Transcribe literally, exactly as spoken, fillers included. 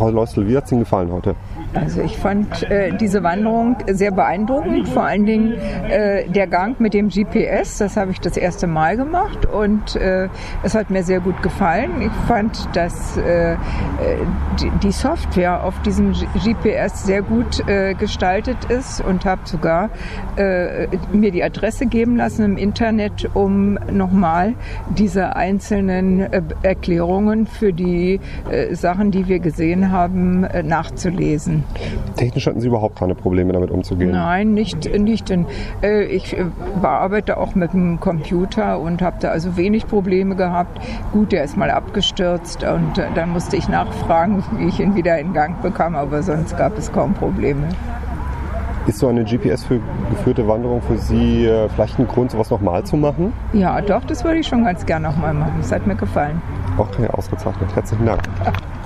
Frau Leustel, wie hat es Ihnen gefallen heute? Also ich fand äh, diese Wanderung sehr beeindruckend, vor allen Dingen äh, der Gang mit dem G P S, das habe ich das erste Mal gemacht und äh, es hat mir sehr gut gefallen. Ich fand, dass äh, die, die Software auf diesem G P S sehr gut äh, gestaltet ist und habe sogar äh, mir die Adresse geben lassen im Internet, um nochmal diese einzelnen äh, Erklärungen für die äh, Sachen, die wir gesehen haben, äh, nachzulesen. Technisch hatten Sie überhaupt keine Probleme damit umzugehen? Nein, nicht. nicht in, äh, ich äh, bearbeite auch mit dem Computer und habe da also wenig Probleme gehabt. Gut, der ist mal abgestürzt und äh, dann musste ich nachfragen, wie ich ihn wieder in Gang bekam, aber sonst gab es kaum Probleme. Ist so eine G P S-geführte Wanderung für Sie äh, vielleicht ein Grund, sowas nochmal zu machen? Ja, doch, das würde ich schon ganz gern nochmal machen. Das hat mir gefallen. Okay, ausgezeichnet. Herzlichen Dank.